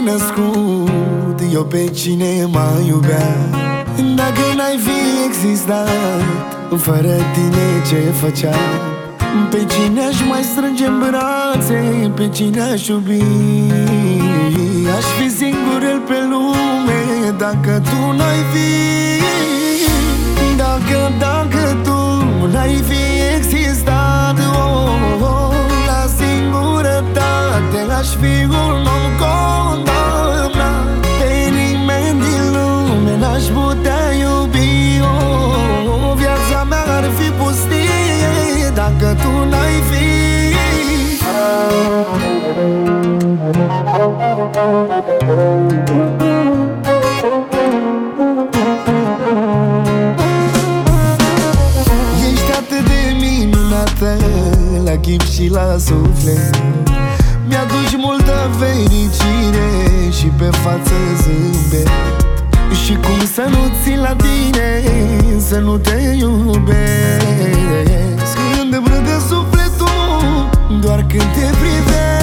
născut, eu pe cine mă iubea. Dacă n-ai fi existat, fără tine ce făcea? Pe cine aș mai strânge în brațe, pe cine aș iubi? Aș fi singurul pe lume dacă tu n-ai fi. Dacă tu n-ai fi existat, la singurătate aș fi un om condamnat. Pe nimeni din lume n-aș putea iubi. Viața mea ar fi pustie dacă tu n-ai fi. Ești atât de minunată la chip și la suflet. Mi-aduci multă fericire și pe față zâmbet. Și cum să nu țin la tine, să nu te iubesc? Când îmi râde sufletul doar când te privesc.